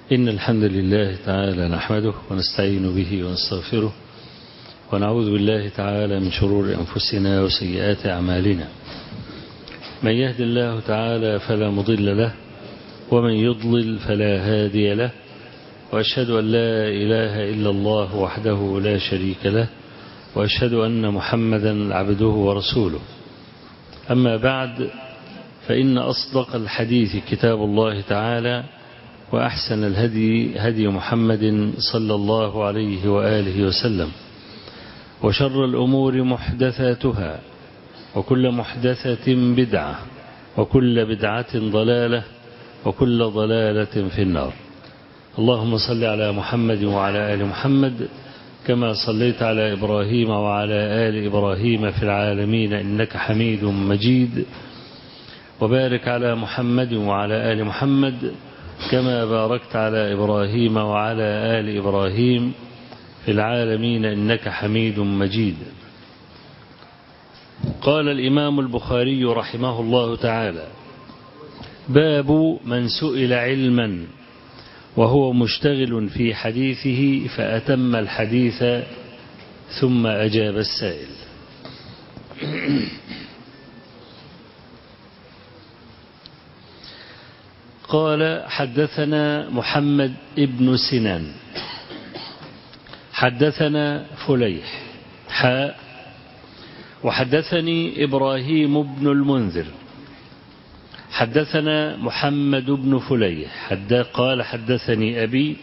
إن الحمد لله تعالى نحمده ونستعين به ونستغفره ونعوذ بالله تعالى من شرور أنفسنا وسيئات أعمالنا. من يهد الله تعالى فلا مضل له ومن يضلل فلا هادي له، وأشهد أن لا إله إلا الله وحده لا شريك له، وأشهد أن محمدا عبده ورسوله. أما بعد، فإن أصدق الحديث كتاب الله تعالى، وأحسن الهدي هدي محمد صلى الله عليه وآله وسلم، وشر الأمور محدثاتها، وكل محدثة بدعة، وكل بدعة ضلالة، وكل ضلالة في النار. اللهم صل على محمد وعلى آل محمد كما صليت على إبراهيم وعلى آل إبراهيم في العالمين إنك حميد مجيد، وبارك على محمد وعلى آل محمد كما باركت على إبراهيم وعلى آل إبراهيم في العالمين إنك حميد مجيد. قال الإمام البخاري رحمه الله تعالى: باب من سئل علما وهو مشتغل في حديثه فأتم الحديث ثم أجاب السائل. قال: حدثنا محمد ابن سنان حدثنا فليح وحدثني إبراهيم بن المنذر حدثنا محمد بن فليح قال: حدثني أبي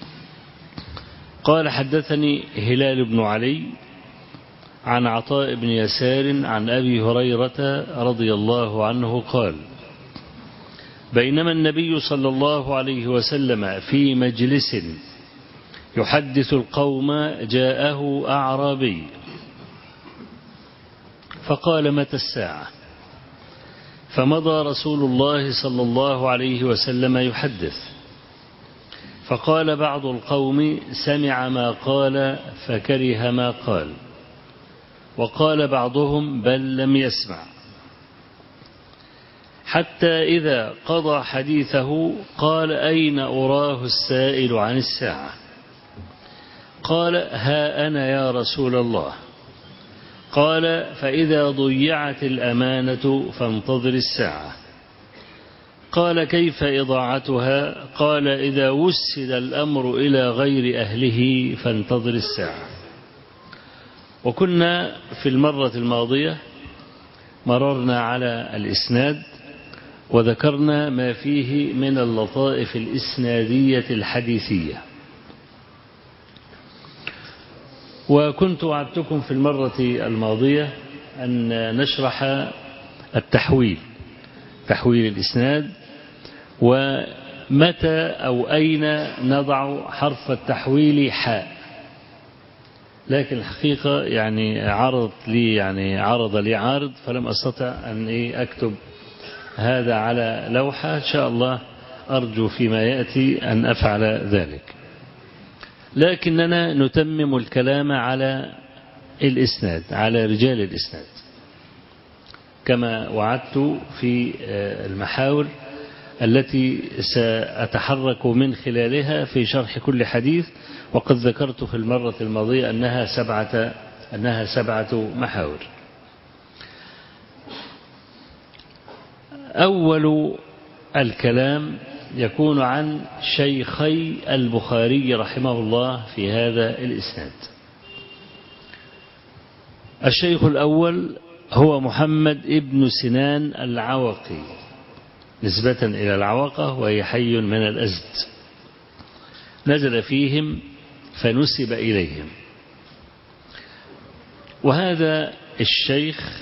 قال: حدثني هلال بن علي عن عطاء بن يسار عن أبي هريرة رضي الله عنه قال: بينما النبي صلى الله عليه وسلم في مجلس يحدث القوم جاءه أعرابي فقال: متى الساعة؟ فمضى رسول الله صلى الله عليه وسلم يحدث، فقال بعض القوم: سمع ما قال فكره ما قال، وقال بعضهم: بل لم يسمع، حتى إذا قضى حديثه قال: أين أراه السائل عن الساعة؟ قال: ها أنا يا رسول الله. قال: فإذا ضيعت الأمانة فانتظر الساعة. قال: كيف إضاعتها؟ قال: إذا وسد الأمر إلى غير أهله فانتظر الساعة. وكنا في المرة الماضية مررنا على الإسناد وذكرنا ما فيه من اللطائف الإسنادية الحديثية، وكنت وعدتكم في المرة الماضية أن نشرح تحويل الإسناد، ومتى أو أين نضع حرف التحويل حاء. لكن الحقيقة عرض لي عارض فلم أستطع أن أكتب هذا على لوحة. إن شاء الله أرجو فيما يأتي أن أفعل ذلك، لكننا نتمم الكلام على الإسناد، على رجال الإسناد، كما وعدت في المحاور التي سأتحرك من خلالها في شرح كل حديث. وقد ذكرت في المرة الماضية أنها سبعة محاور. أول الكلام يكون عن شيخي البخاري رحمه الله في هذا الإسناد. الشيخ الأول هو محمد ابن سنان العوقي، نسبة إلى العوقة، وهي حي من الأزد، نزل فيهم فنسب إليهم. وهذا الشيخ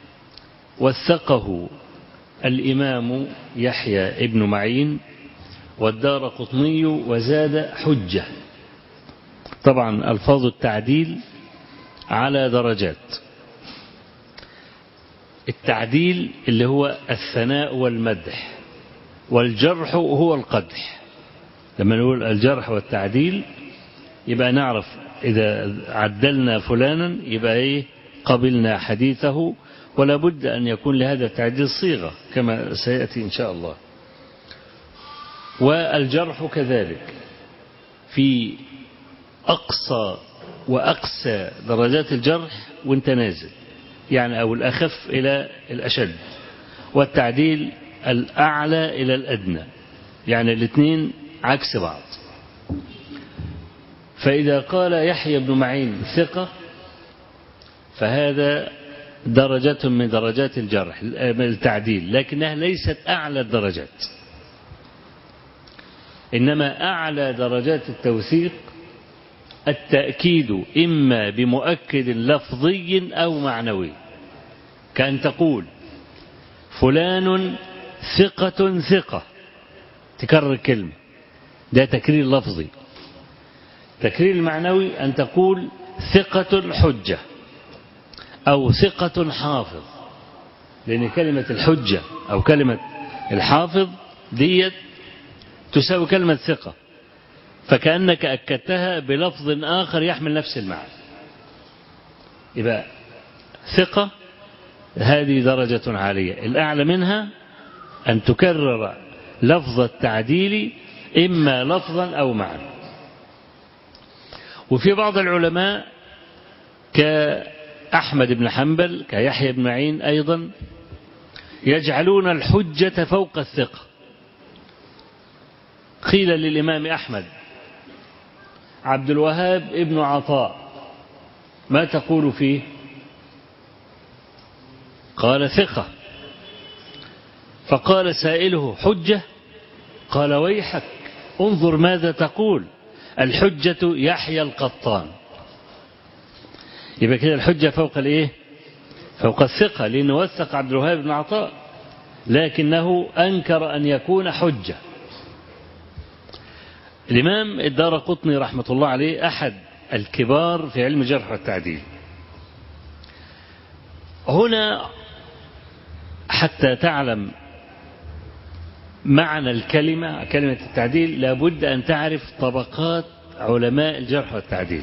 وثقه الإمام يحيى ابن معين والدارقطني وزاد حجة. طبعا ألفاظ التعديل على درجات. التعديل اللي هو الثناء والمدح، والجرح هو القدح. لما نقول الجرح والتعديل يبقى نعرف إذا عدلنا فلانا يبقى قبلنا حديثه، ولا بد أن يكون لهذا التعديل صيغة كما سيأتي إن شاء الله. والجرح كذلك، في أقصى وأقسى درجات الجرح وانت نازل، يعني أو الأخف إلى الأشد، والتعديل الأعلى إلى الأدنى، يعني الاثنين عكس بعض. فإذا قال يحيى بن معين ثقة فهذا درجة من درجات الجرح من التعديل، لكنها ليست أعلى الدرجات، إنما أعلى درجات التوثيق التأكيد إما بمؤكد لفظي أو معنوي، كأن تقول فلان ثقة ثقة، تكرر كلمة، ده تكرير لفظي. تكرير المعنوي أن تقول ثقة حجة أو ثقة حافظ، لأن كلمة الحجة أو كلمة الحافظ ديت تساوي كلمة ثقة، فكأنك أكدتها بلفظ آخر يحمل نفس المعنى. يبقى ثقة هذه درجة عالية، الأعلى منها أن تكرر لفظ التعديل إما لفظا أو معنى. وفي بعض العلماء كأحمد بن حنبل كيحيى بن معين أيضا يجعلون الحجة فوق الثقة. قيل للإمام أحمد عبد الوهاب ابن عطاء ما تقول فيه؟ قال ثقة. فقال سائله حجة؟ قال ويحك انظر ماذا تقول، الحجة يحيى القطان. يبقى كده الحجة فوق الايه؟ فوق الثقة، لأنه وثق عبد الوهاب بن عطاء لكنه أنكر أن يكون حجة. الإمام الدارقطني رحمة الله عليه أحد الكبار في علم الجرح والتعديل. هنا حتى تعلم معنى الكلمة، كلمة التعديل، لابد أن تعرف طبقات علماء الجرح والتعديل،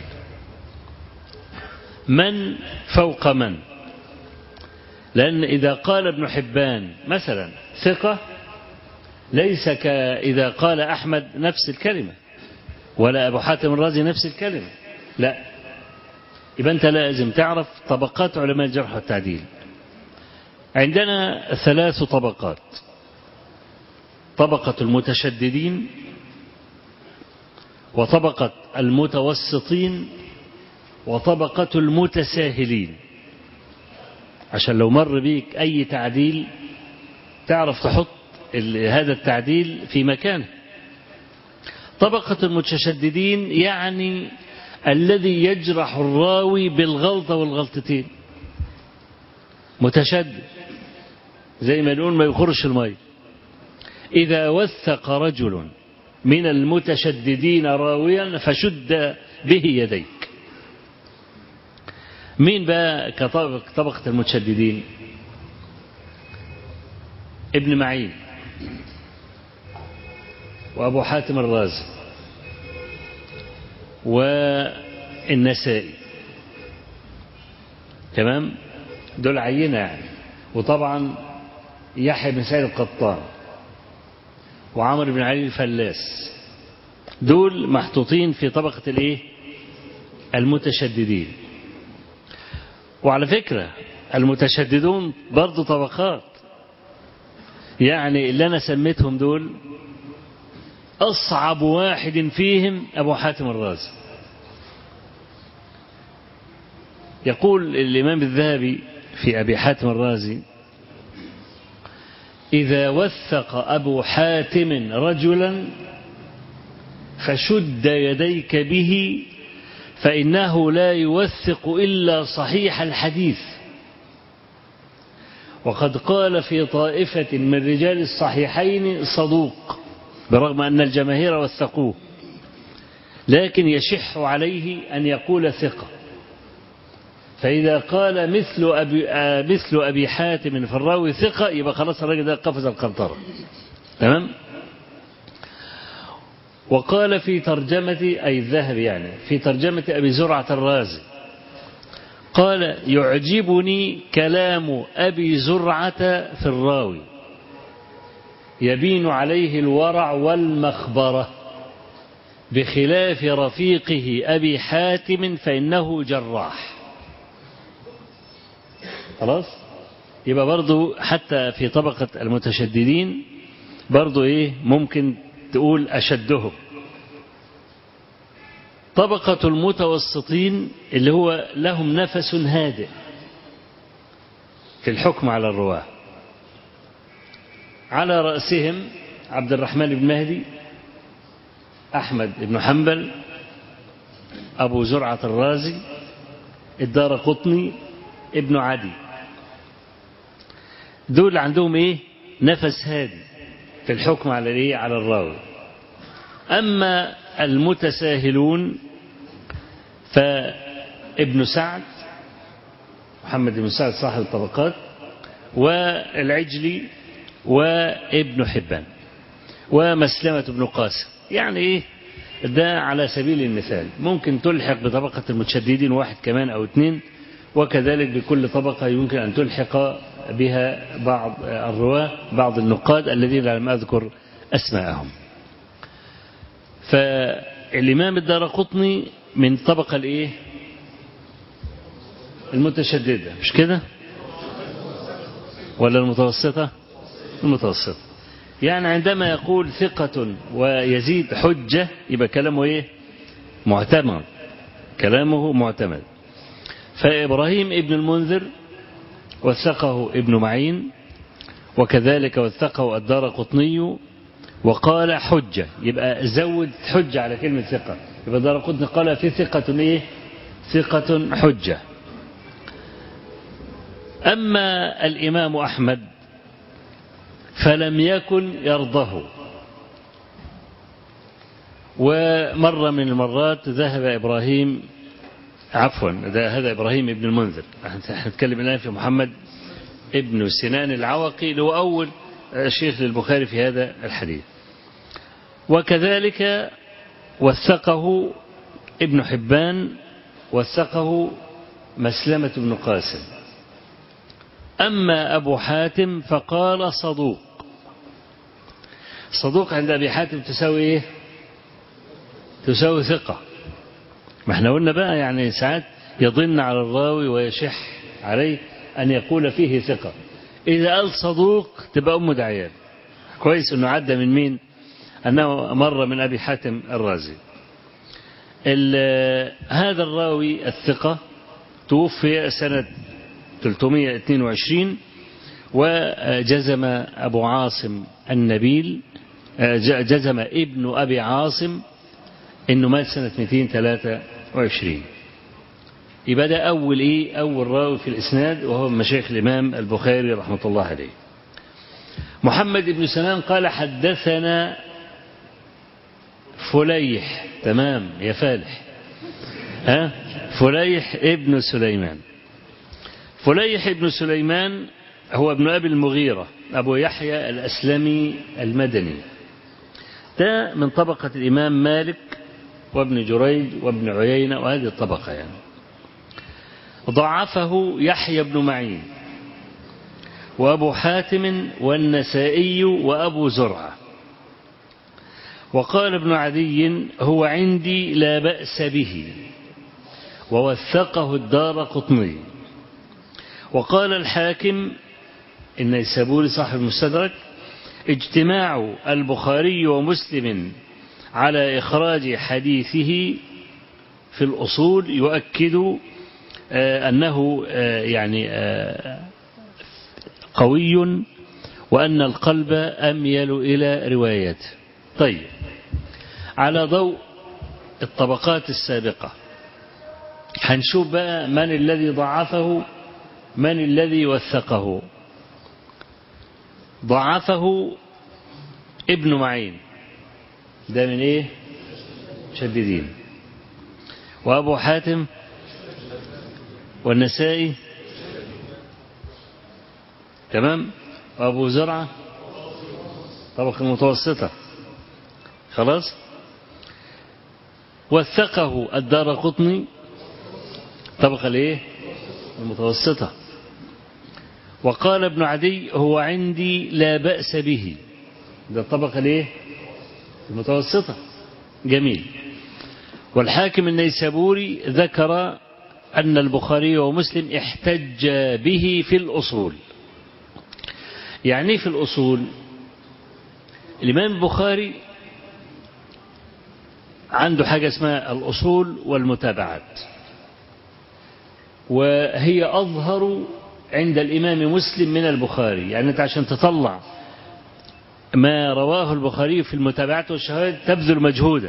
من فوق من. لأن إذا قال ابن حبان مثلا ثقة ليس كإذا قال أحمد نفس الكلمة، ولا أبو حاتم الرازي نفس الكلمة، لا. يبقى أنت لازم تعرف طبقات علماء الجرح والتعديل. عندنا 3 طبقات: طبقة المتشددين، وطبقة المتوسطين، وطبقة المتساهلين، عشان لو مر بيك أي تعديل تعرف تحط هذا التعديل في مكانه. طبقة المتشددين يعني الذي يجرح الراوي بالغلطة والغلطتين، متشدد زي ما نقول ما يخرش الماء. إذا وثق رجل من المتشددين راويا فشد به يديك. مين بقى كطبقة المتشددين؟ ابن معين وأبو حاتم الرازي والنسائي، تمام؟ دول عينة يعني. وطبعا يحيى بن سعيد القطان وعمر بن علي الفلاس، دول محطوطين في طبقة الايه؟ المتشددين. وعلى فكرة المتشددون برضو طبقات، يعني اللي أنا سميتهم دول أصعب واحد فيهم أبو حاتم الرازي. يقول الإمام الذهبي في أبي حاتم الرازي: إذا وثق أبو حاتم رجلا فشد يديك به فإنه لا يوثق إلا صحيح الحديث، وقد قال في طائفة من رجال الصحيحين صدوق، برغم أن الجماهير وثقوه، لكن يشح عليه أن يقول ثقة. فإذا قال مثل أبي حاتم في الراوي ثقة يبقى خلاص الراجل ده قفز القنطرة، تمام؟ وقال في ترجمة أي الذهب يعني في ترجمة أبي زرعة الرازي قال: يعجبني كلام أبي زرعة في الراوي يبين عليه الورع والمخبرة. بخلاف رفيقه أبي حاتم فإنه جراح. خلاص، يبقى برضو حتى في طبقة المتشددين برضو ممكن تقول أشدهم. طبقة المتوسطين اللي هو لهم نفس هادئ في الحكم على الرواة، على رأسهم عبد الرحمن بن مهدي، أحمد بن حنبل، أبو زرعة الرازي، الدارقطني، ابن عدي. دول عندهم نفس هادي في الحكم على على الراوي. أما المتساهلون فابن سعد، محمد بن سعد صاحب الطبقات، والعجلي، وابن حبان، ومسلمة بن قاسم. يعني ده على سبيل المثال. ممكن تلحق بطبقة المتشددين واحد كمان أو اثنين، وكذلك بكل طبقة يمكن أن تلحق بها بعض الرواة، بعض النقاد الذين لم أذكر أسماءهم. فالإمام الدارقطني من طبقة المتشددة، مش كده؟ ولا المتوسطة؟ المتوسطة. يعني عندما يقول ثقة ويزيد حجة يبقى كلامه معتمد، كلامه معتمد. فإبراهيم ابن المنذر وثقه ابن معين، وكذلك وثقه الدارقطني وقال حجة، يبقى زود حجة على كلمة ثقة، يبقى الدارقطني قال في ثقة ثقة حجة. أما الإمام أحمد فلم يكن يرضه، ومرة من المرات ذهب إبراهيم، عفوا هذا إبراهيم ابن المنذر، نحن نتكلم الآن في محمد ابن سنان العوقي اللي هو أول شيخ للبخاري في هذا الحديث. وكذلك وثقه ابن حبان، وثقه مسلمة بن قاسم. أما أبو حاتم فقال صدوق. صدوق عند أبي حاتم تساوي تساوي ثقة. ما احنا قلنا بقى يعني ساعات يضن على الراوي ويشح عليه أن يقول فيه ثقة. إذا قال صدوق تبقى أم دعيان. كويس أنه عدى من مين؟ أنه مر من أبي حاتم الرازي. هذا الراوي الثقة توفي سنة 322، وجزم أبو عاصم النبيل، جزم ابن أبي عاصم إنه مات سنة 223. يبقى ده أول راوي في الإسناد، وهو من مشايخ الإمام البخاري رحمة الله عليه. محمد بن سنان قال حدثنا فليح. تمام يا فالح، فليح ابن سليمان. فليح ابن سليمان هو ابن أبي المغيرة أبو يحيى الأسلمي المدني. ده من طبقة الإمام مالك وابن جريج وابن عيينة، وهذه الطبقة يعني. ضعفه يحيى بن معين وأبو حاتم والنسائي وأبو زرعة. وقال ابن عدي هو عندي لا بأس به، ووثقه الدارقطني. وقال الحاكم النيسابوري صاحب المستدرك اجتماع البخاري ومسلم على إخراج حديثه في الأصول يؤكد أنه يعني قوي، وأن القلب أميل إلى روايته. طيب، على ضوء الطبقات السابقة هنشوف بقى من الذي ضعفه، من الذي وثقه. ضعفه ابن معين، ده من شديدين. وأبو حاتم والنسائي، تمام. وأبو زرعة طبقة متوسطة، خلاص. وثقه الدارقطني طبقة المتوسطة. وقال ابن عدي هو عندي لا بأس به، ده الطبقة المتوسطة. جميل. والحاكم النيسابوري ذكر أن البخاري ومسلم احتج به في الأصول. يعني في الأصول الإمام البخاري عنده حاجة اسمها الأصول والمتابعات، وهي أظهر عند الإمام مسلم من البخاري. يعني أنت عشان تطلع ما رواه البخاري في المتابعات والشهادة تبذل مجهودا،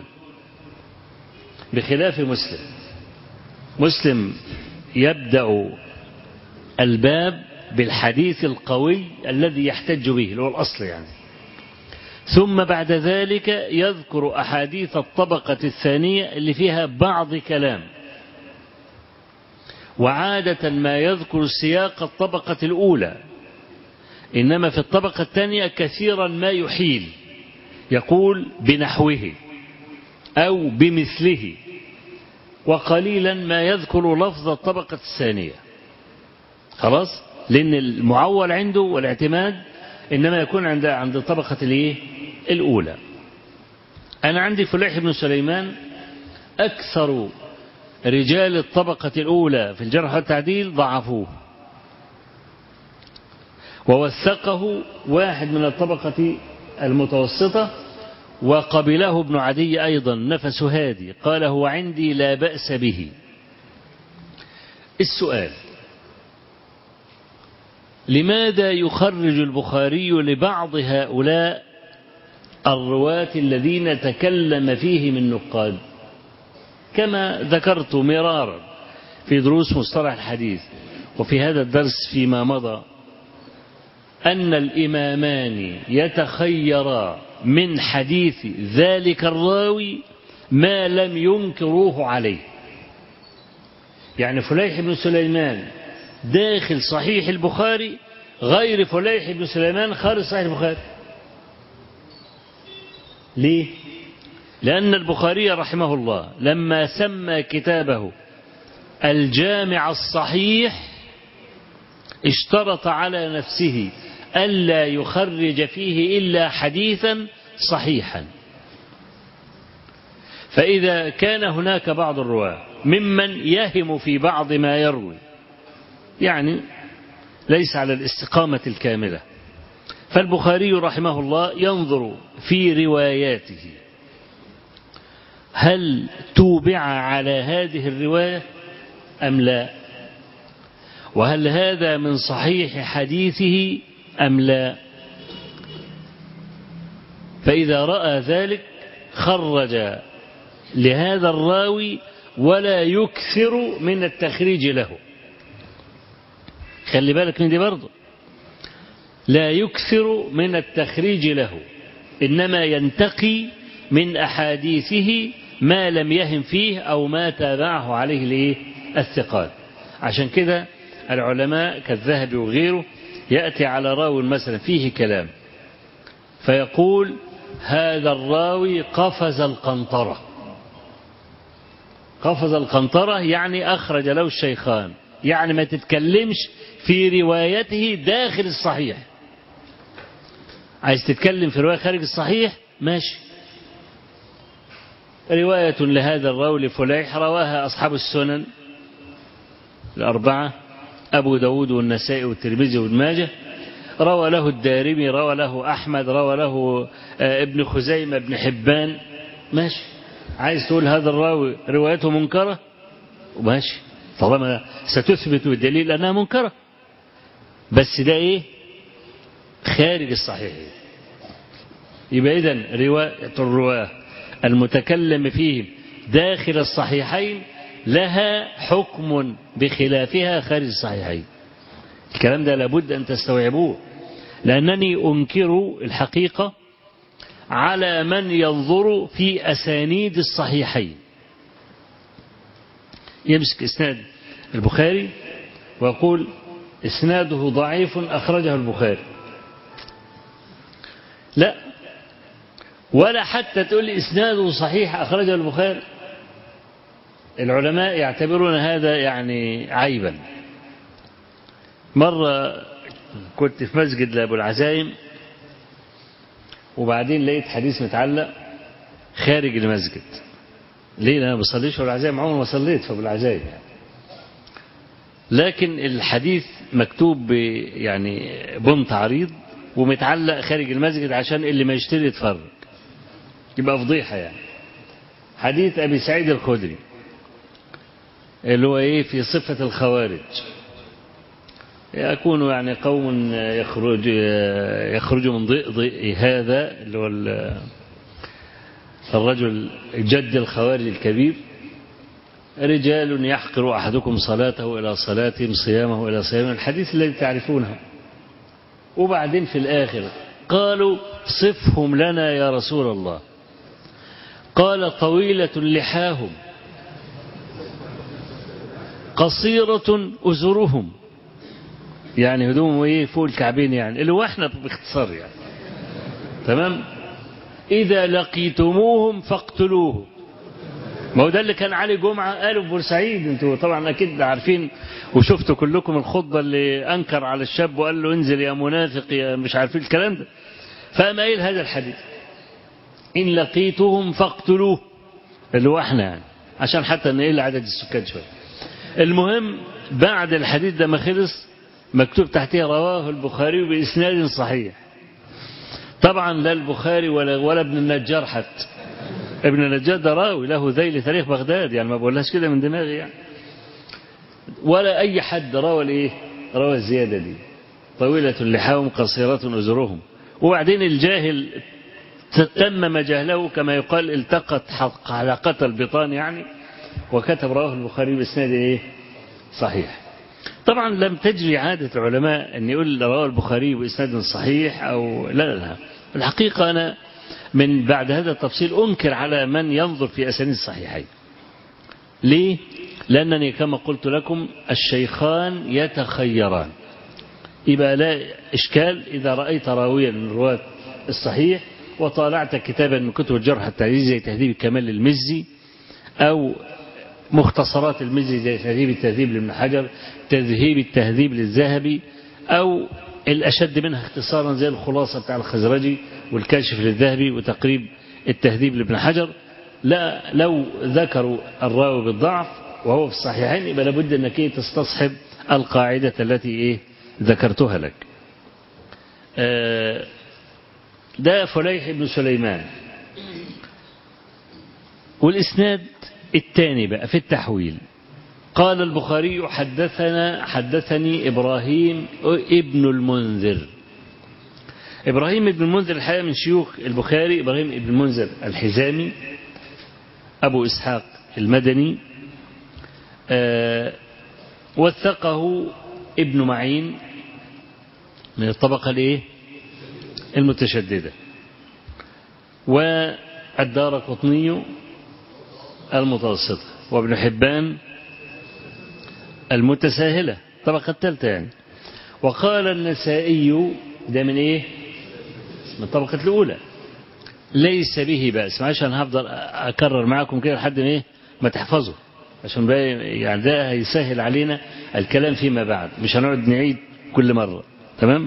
بخلاف مسلم. مسلم يبدأ الباب بالحديث القوي الذي يحتج به، اللي هو الأصل يعني، ثم بعد ذلك يذكر أحاديث الطبقة الثانية اللي فيها بعض كلام، وعادة ما يذكر سياق الطبقة الأولى، إنما في الطبقة الثانية كثيرا ما يحيل، يقول بنحوه أو بمثله، وقليلا ما يذكر لفظ الطبقة الثانية. خلاص، لأن المعول عنده والاعتماد إنما يكون عند الطبقة الأولى. أنا عندي فليح بن سليمان أكثر رجال الطبقة الأولى في الجرح والتعديل ضعفوه، ووثقه واحد من الطبقة المتوسطة، وقبله ابن عدي أيضا نفس هادي، قال هو عندي لا بأس به. السؤال: لماذا يخرج البخاري لبعض هؤلاء الرواة الذين تكلم فيهم النقاد؟ كما ذكرت مرارا في دروس مصطلح الحديث وفي هذا الدرس فيما مضى، أن الإمامان يتخيرا من حديث ذلك الراوي ما لم ينكروه عليه. يعني فليح بن سليمان داخل صحيح البخاري غير فليح بن سليمان خارج صحيح البخاري. ليه؟ لأن البخاري رحمه الله لما سمى كتابه الجامع الصحيح اشترط على نفسه ألا يخرج فيه إلا حديثا صحيحا. فإذا كان هناك بعض الرواة ممن يهم في بعض ما يروي، يعني ليس على الاستقامة الكاملة، فالبخاري رحمه الله ينظر في رواياته هل توبع على هذه الرواية أم لا، وهل هذا من صحيح حديثه أم لا. فإذا رأى ذلك خرج لهذا الراوي ولا يكثر من التخريج له. خلي بالك من دي برضه، لا يكثر من التخريج له، إنما ينتقي من أحاديثه ما لم يهم فيه أو ما تابعه عليه الثقات. عشان كده العلماء كالذهبي وغيره يأتي على راوي مثلا فيه كلام فيقول هذا الراوي قفز القنطرة. قفز القنطرة يعني أخرج له الشيخان، يعني ما تتكلمش في روايته داخل الصحيح. عايز تتكلم في رواية خارج الصحيح ماشي. رواية لهذا الراوي لفليح رواها أصحاب السنن الأربعة، أبو داود والنسائي والترمذي وابن ماجه، روى له الدارمي، روى له أحمد، روى له ابن خزيمة، ابن حبان، ماشي. عايز تقول هذا الراوي روايته منكرة ماشي، طالما ستثبت الدليل أنها منكرة، بس ده إيه؟ خارج الصحيح. يبقى إذن رواية الرواه المتكلم فيهم داخل الصحيحين لها حكم بخلافها خارج الصحيحين. الكلام ده لابد أن تستوعبوه، لأنني أنكر الحقيقة على من ينظر في أسانيد الصحيحين، يمسك إسناد البخاري ويقول إسناده ضعيف أخرجه البخاري، لا، ولا حتى تقول إسناده صحيح أخرجه البخاري. العلماء يعتبرون هذا يعني عيبا. مرة كنت في مسجد لأبو العزايم، وبعدين لقيت حديث متعلق خارج المسجد. ليه؟ أنا ما بصليش في العزايم، عمري ما صليت في العزايم يعني. لكن الحديث مكتوب يعني بنط عريض ومتعلق خارج المسجد عشان اللي ما يشتري يتفرج، يبقى فضيحة يعني. حديث أبي سعيد الخدري اللي هو إيه في صفة الخوارج، يكون يعني قوم يخرج من ضئ هذا اللي هو الرجل جد الخوارج الكبير، رجال يحقر أحدكم صلاته إلى صلاتهم صيامه إلى صيامهم، الحديث الذي تعرفونه. وبعدين في الآخر قالوا صفهم لنا يا رسول الله، قال طويلة لحاهم قصيرة أزرهم، يعني هدومهم ايه فوق الكعبين يعني، اللي هو احنا باختصار يعني. تمام. إذا لقيتموهم فاقتلوهم. ما هو ده اللي كان علي جمعة قاله في بورسعيد، انتوا طبعا أكيد عارفين وشفتوا كلكم الخطبة اللي أنكر على الشاب وقال له انزل يا منافق يا مش عارفين الكلام ده. فقام قايل هذا الحديث إن لقيتهم فاقتلوه، اللي هو احنا يعني، عشان حتى نقل عدد السكان شوية. المهم بعد الحديث ده ما خلص مكتوب تحتها رواه البخاري بإسناد صحيح. طبعا لا البخاري ولا ابن النجار حتى. ابن النجار ده راوي له ذيل تاريخ بغداد يعني، ما بقولهاش كده من دماغي يعني. ولا أي حد روى الايه، روى الزيادة دي طويلة لحاهم قصيرة أزرهم. وبعدين الجاهل تمم جهله كما يقال، التقت حلقة البطان يعني، وكتب رواه البخاري بإسناد ايه صحيح. طبعا لم تجري عادة العلماء أن يقول رواه البخاري بإسناد صحيح أو لا. الحقيقة أنا من بعد هذا التفصيل أنكر على من ينظر في أسانيد الصحيحين. ليه؟ لأنني كما قلت لكم الشيخان يتخيران، يبقى لا إشكال إذا رأيت راويا من رواة الصحيح وطالعت كتابا من كتب الجرح التعديل زي تهذيب الكمال للمزي أو مختصرات المزي زي تهذيب التهذيب لابن حجر، تذهيب التهذيب للذهبي، أو الأشد منها اختصارا زي الخلاصة بتاع الخزرجي والكاشف للذهبي وتقريب التهذيب لابن حجر. لا لو ذكروا الراوي بالضعف وهو في الصحيحين يبقى لابد أنك تستصحب القاعدة التي ذكرتها لك. ده فليح بن سليمان. والإسناد الثاني بقى في التحويل، قال البخاري حدثني إبراهيم ابن المنذر. إبراهيم ابن المنذر الحقيقة من شيوخ البخاري، إبراهيم ابن المنذر الحزامي أبو إسحاق المدني، وثقه ابن معين من الطبقة المتشددة، والدارقطني المتوسطة، وابن حبان المتساهلة طبقة الثالثة يعني. وقال النسائي ده من من الطبقة الأولى ليس به بأس. معلش أنا هفضل أكرر معكم كده لحد ما تحفظوا، عشان يعني ده هيسهل علينا الكلام فيما بعد، مش هنقعد نعيد كل مرة. تمام.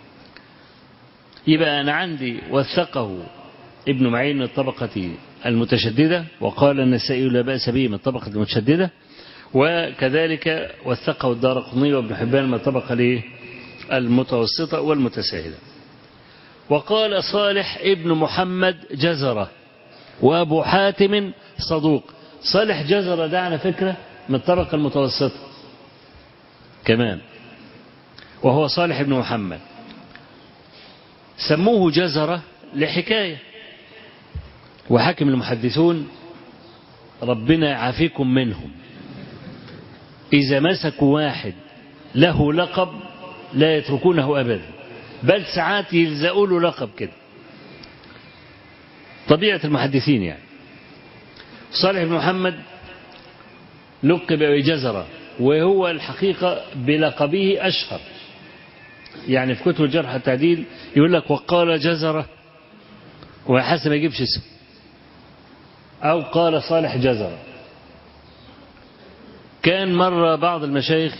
يبقى أنا عندي وثقه ابن معين من الطبقة المتشددة، وقال النسائي لا بأس به من الطبقة المتشددة، وكذلك وثقه الدارقطني وابن حبان من الطبقة المتوسطة والمتساهلة. وقال صالح ابن محمد جزرة وأبو حاتم صدوق. صالح جزرة ده على فكرة من الطبقة المتوسطة كمان، وهو صالح ابن محمد. سموه جزرة لحكاية، وحكم المحدثون ربنا يعافيكم منهم، إذا مسكوا واحد له لقب لا يتركونه أبدا، بل ساعات يلزقوا له لقب كده، طبيعة المحدثين يعني. صالح بن محمد لقب بجزرة، وهو الحقيقة بلقبه أشهر يعني. في كتب الجرح التعديل يقول لك وقال جزرة وحسب ما يجيبش اسم، أو قال صالح جزرة. كان مرة بعض المشايخ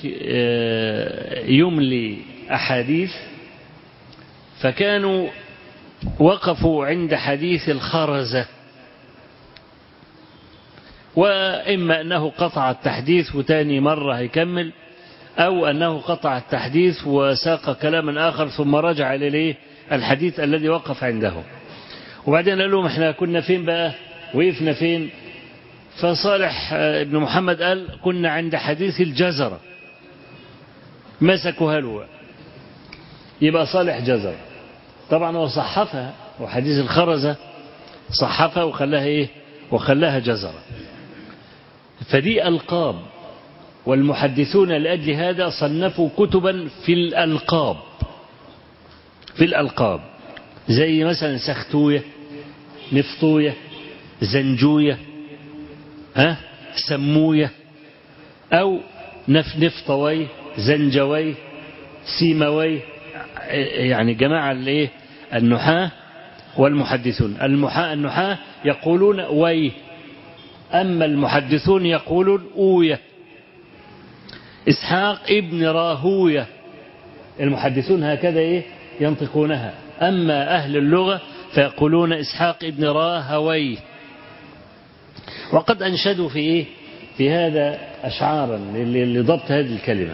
يملي أحاديث، فكانوا وقفوا عند حديث الخرزة وإما أنه قطع التحديث وتاني مرة هيكمل، أو أنه قطع التحديث وساق كلاما آخر ثم رجع إليه الحديث الذي وقف عنده. وبعدين قال لهم احنا كنا فين بقى، وقفنا فين؟ فصالح ابن محمد قال كنا عند حديث الجزرة، مسكوا له، يبقى صالح جزر. طبعا هو صحفها، وحديث الخرزة صحفها وخلاها ايه، وخلاها جزرة. فدي ألقاب، والمحدثون لأجل هذا صنفوا كتبا في الألقاب، في الألقاب زي مثلا سختوية، نفطوية، زنجوية، سموية، أو نفطوي، زنجوي، سيموي، يعني جماعة الايه النحاة والمحدثون. النحاة يقولون وي، أما المحدثون يقولون أوية. إسحاق ابن راهوية، المحدثون هكذا إيه ينطقونها، أما أهل اللغة فيقولون إسحاق ابن راهوي. وقد أنشدوا في إيه، في هذا أشعارا لضبط هذه الكلمة.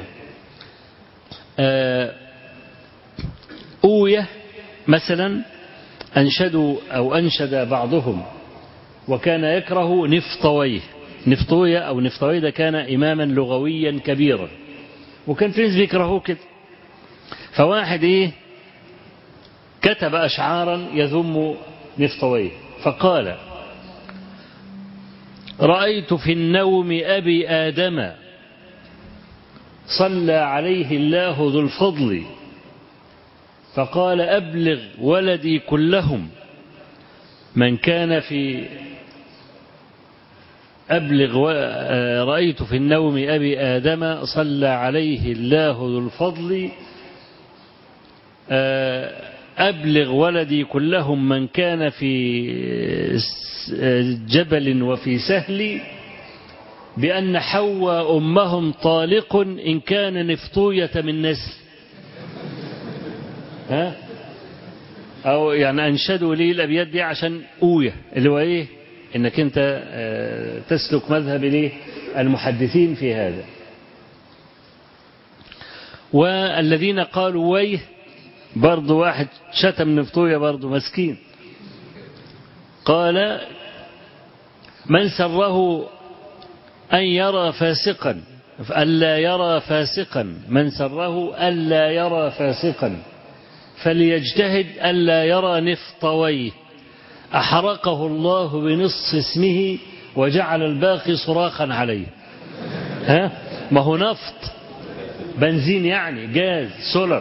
أوية مثلا أنشدوا أو أنشد بعضهم وكان يكره نفطويه. نفطوية أو نفطويه ده كان إماما لغويا كبيرا، وكان في ناس بيكرهوه كده. فواحد إيه كتب أشعارا يذم نفطويه، فقال: رأيت في النوم أبي آدم صلى عليه الله ذو الفضل، فقال: أبلغ ولدي كلهم من كان في رأيت في النوم أبي آدم صلى عليه الله ذو الفضل، أبلغ ولدي كلهم من كان في جبل وفي سهل، بأن حواء أمهم طالق إن كان نفطوية من نسل. أو يعني أنشدوا لي الأبيات دي عشان أوية، اللي هو إيه، إنك أنت تسلك مذهب ليه المحدثين في هذا. والذين قالوا ويه برضو واحد شتم نفطوية برضو مسكين، قال: من سره أن يرى فاسقا ألا يرى فاسقا، من سره ألا يرى فاسقا فليجتهد ألا يرى نفطويه، أحرقه الله بنصف اسمه وجعل الباقي صراخا عليه. ما هو نفط، بنزين يعني، جاز، سولر،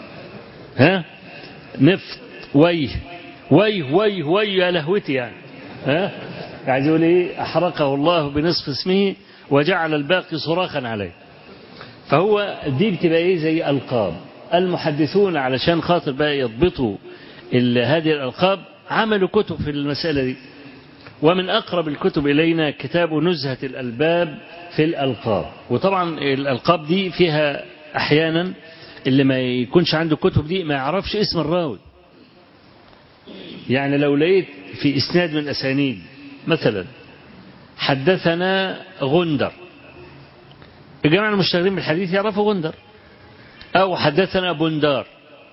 نفط، ويه ويه ويه ويه يا لهوتي يعني. عايز يقول ايه؟ أحرقه الله بنصف اسمه وجعل الباقي صراخا عليه. فهو دي بتبقى ايه زي ألقاب. المحدثون علشان خاطر بقى يضبطوا هذه الألقاب عملوا كتب في المسألة دي. ومن أقرب الكتب إلينا كتاب نزهة الألباب في الألقاب. وطبعا الألقاب دي فيها أحيانا اللي ما يكونش عنده كتب دي ما يعرفش اسم الراوي. يعني لو لقيت في إسناد من الأسانيد مثلا حدثنا غندر، الجماعة المشتغلين بالحديث يعرفوا غندر، أو حدثنا بندار،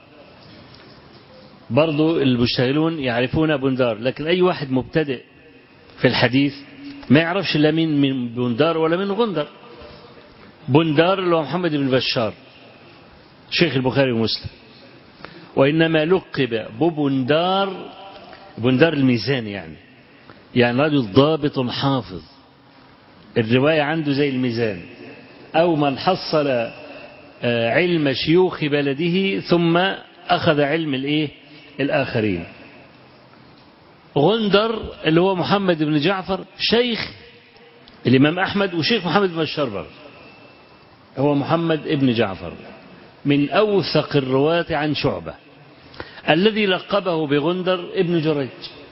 برضو المشتغلون يعرفون بندار. لكن أي واحد مبتدئ في الحديث ما يعرفش لا من بندار ولا من غندر. بندار اللي هو محمد بن بشار شيخ البخاري ومسلم، وإنما لقب ببندار، بندار الميزان يعني رجل ضابط حافظ، الرواية عنده زي الميزان، أو من حصل علم شيوخ بلده ثم أخذ علم الآخرين. غندر اللي هو محمد بن جعفر شيخ الإمام أحمد وشيخ محمد بن بشار، هو محمد بن جعفر من أوثق الرواة عن شعبة. الذي لقبه بغندر ابن جريج.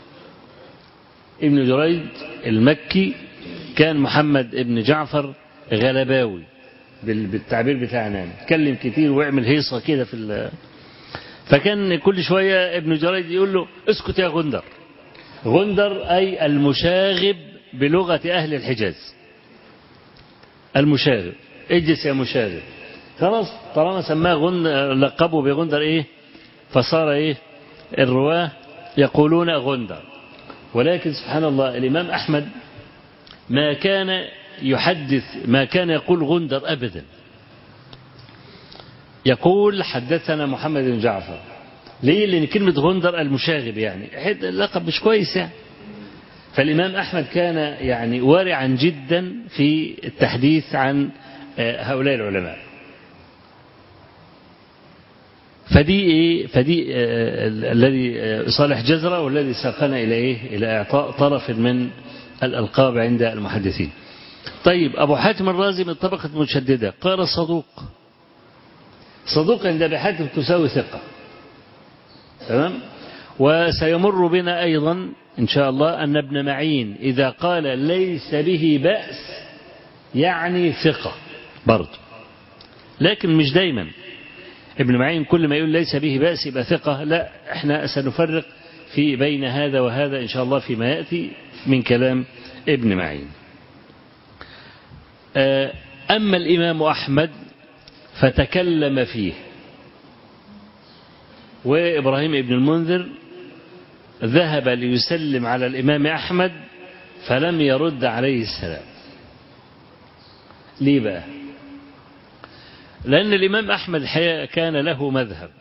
ابن جريج المكي كان محمد بن جعفر غلباوي بالتعبير بتاعنا، يتكلم كتير ويعمل هيصة كده فكان كل شوية ابن جريج يقول له: اسكت يا غندر. غندر أي المشاغب بلغة أهل الحجاز، المشاغب، اجلس يا مشاغب. خلاص طالما سماه لقبه بغندر إيه، فصار إيه، الرواه يقولون غندر. ولكن سبحان الله الإمام أحمد ما كان يحدث، ما كان يقول غندر أبدا، يقول حدثنا محمد بن جعفر. ليه؟ لأن كلمة غندر المشاغب يعني اللقب مش كويس يعني. فالإمام أحمد كان يعني وارعا جدا في التحديث عن هؤلاء العلماء. فدي الذي صالح جزرة والذي ساقنا إلى إيه؟ إلى إعطاء طرف من الألقاب عند المحدثين. طيب أبو حاتم الرازي من الطبقة المشددة قال صدوق. صدوق عند أبي حاتم تساوي ثقة. تمام. وسيمر بنا أيضا إن شاء الله أن ابن معين إذا قال ليس به بأس يعني ثقة برضه، لكن مش دايما. ابن معين كل ما يقول ليس به بأس يبقى ثقة، لا، احنا سنفرق في بين هذا وهذا إن شاء الله فيما يأتي من كلام ابن معين. أما الإمام أحمد فتكلم فيه، وإبراهيم ابن المنذر ذهب ليسلم على الإمام أحمد فلم يرد عليه السلام. ليه بقى؟ لأن الإمام أحمد كان له مذهب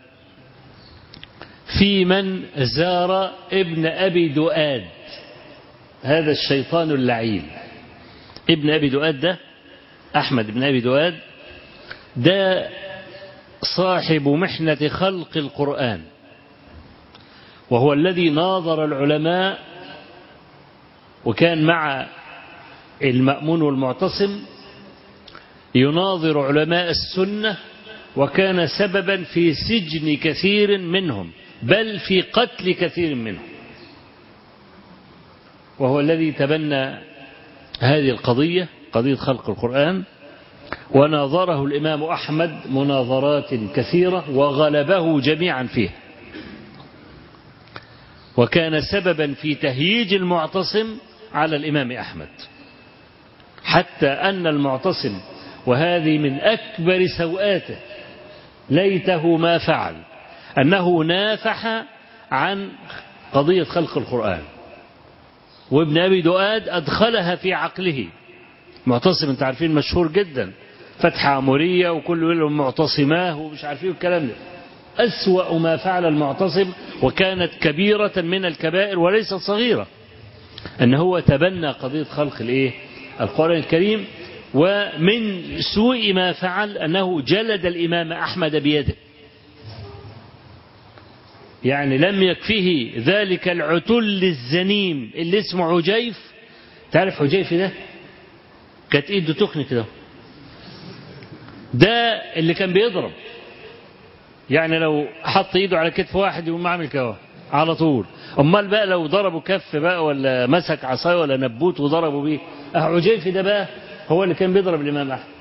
في من زار ابن أبي دؤاد، هذا الشيطان اللعين. ابن أبي دؤاد ده أحمد بن أبي دؤاد ده صاحب محنة خلق القرآن، وهو الذي ناظر العلماء، وكان مع المأمون والمعتصم يناظر علماء السنة، وكان سببا في سجن كثير منهم بل في قتل كثير منهم، وهو الذي تبنى هذه القضية، قضية خلق القرآن، وناظره الإمام أحمد مناظرات كثيرة وغلبه جميعا فيها، وكان سببا في تهييج المعتصم على الإمام أحمد، حتى أن المعتصم، وهذه من أكبر سوءاته ليته ما فعل، أنه نافح عن قضية خلق القرآن، وابن أبي دؤاد أدخلها في عقله. معتصم انت عارفين مشهور جدا، فتح عمورية وكل لهم معتصماه ومش عارفين الكلام ده. أسوأ ما فعل المعتصم، وكانت كبيرة من الكبائر وليست صغيرة، أن هو تبنى قضية خلق القرآن الكريم. ومن سوء ما فعل أنه جلد الإمام أحمد بيده، يعني لم يكفيه ذلك العتل الزنيم اللي اسمه عجيف. تعرف عجيف ده كانت ايده تخني كده، ده اللي كان بيضرب، يعني لو حط ايده على كتف واحد يقوم عامل كده على طول. امال بقى لو ضربوا كف بقى ولا مسك عصايه ولا نبوت وضربوا بيه، عجيف ده بقى هو اللي كان بيضرب الامام احمد.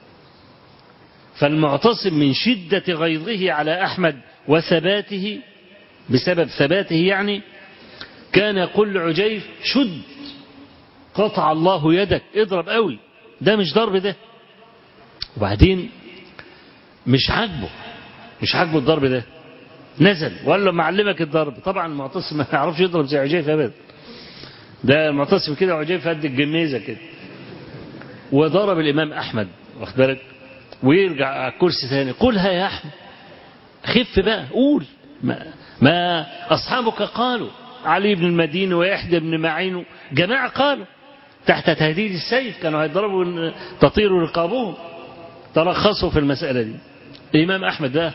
فالمعتصم من شدة غيظه على احمد وثباته، بسبب ثباته يعني، كان يقول لعجيف شد قطع الله يدك، اضرب قوي، ده مش ضرب ده. وبعدين مش عاجبه الضرب ده، نزل وقال له معلمك الضرب. طبعا المعتصم ما يعرفش يضرب زي عجيف ابدا، ده المعتصم كده وعجيف قد الجميزه كده، وضرب الامام احمد، واخد بالك، ويرجع على الكرسي ثاني. قولها يا احمد، خف بقى، قول ما اصحابك قالوا، علي بن المديني ويحيى بن معين جماعه قالوا تحت تهديد السيف، كانوا هيضربوا تطير رقابهم، ترخصوا في المسألة دي. الإمام أحمد ده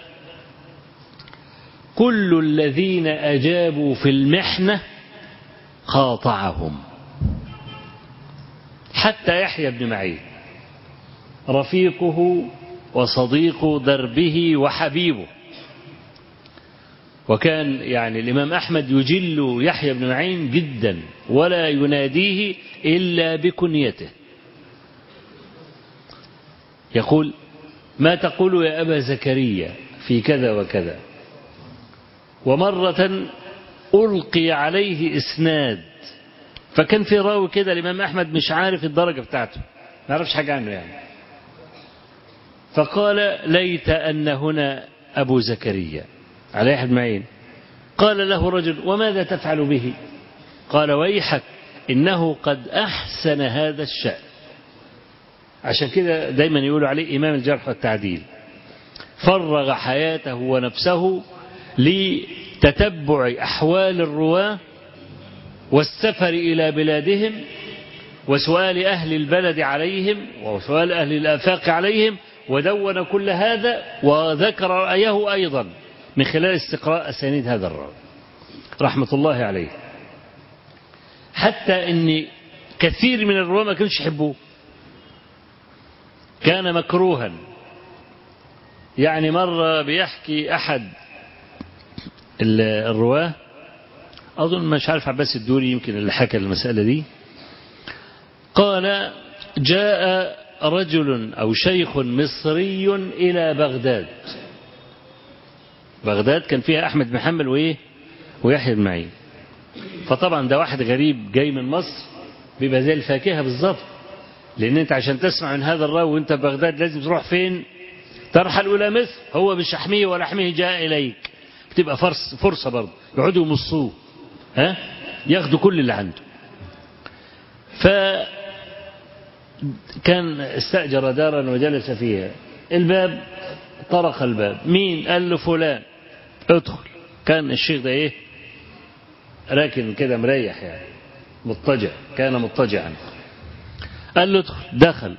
كل الذين أجابوا في المحنة قاطعهم، حتى يحيى بن معين رفيقه وصديق دربه وحبيبه. وكان يعني الإمام أحمد يجل يحيى بن معين جدا، ولا يناديه إلا بكنيته. يقول ما تقول يا أبا زكريا في كذا وكذا. ومرة ألقي عليه إسناد فكان في راوي كده الإمام أحمد مش عارف الدرجة بتاعته، ما يعرفش حاجة عنه يعني. فقال ليت أن هنا أبو زكريا على يحيى بن معين. قال له رجل وماذا تفعل به؟ قال ويحك إنه قد أحسن هذا الشأن. عشان كده دايما يقولوا عليه إمام الجرح والتعديل، فرغ حياته ونفسه لتتبع أحوال الرواة والسفر إلى بلادهم وسؤال أهل البلد عليهم وسؤال أهل الآفاق عليهم، ودون كل هذا وذكر رأيه أيضا من خلال استقراء أسانيد هذا الراوي رحمة الله عليه. حتى أن كثير من الرواة ما كانش يحبوه، كان مكروها. يعني مرة بيحكي أحد الرواة، أظن مش عارف عباس الدوري يمكن اللي حكى المسألة دي، قال جاء رجل أو شيخ مصري إلى بغداد. بغداد كان فيها أحمد بن حنبل وإيه ويحيى بن معين. فطبعا ده واحد غريب جاي من مصر بيبقى زي الفاكهة بالظبط، لأن أنت عشان تسمع من هذا الراوي وأنت في بغداد لازم تروح فين؟ ترحل إلى مصر. هو بشحمه ولحمه جاء إليك، بتبقى فرصة برضه يقعدوا يمصوه، ياخدوا كل اللي عنده. فكان استأجر دارا وجلس فيها، الباب طرق الباب، مين؟ قال له فلان ادخل. كان الشيخ ده ايه راكن كده مريح يعني مضطجع، كان مضطجعا. قال له ادخل، دخل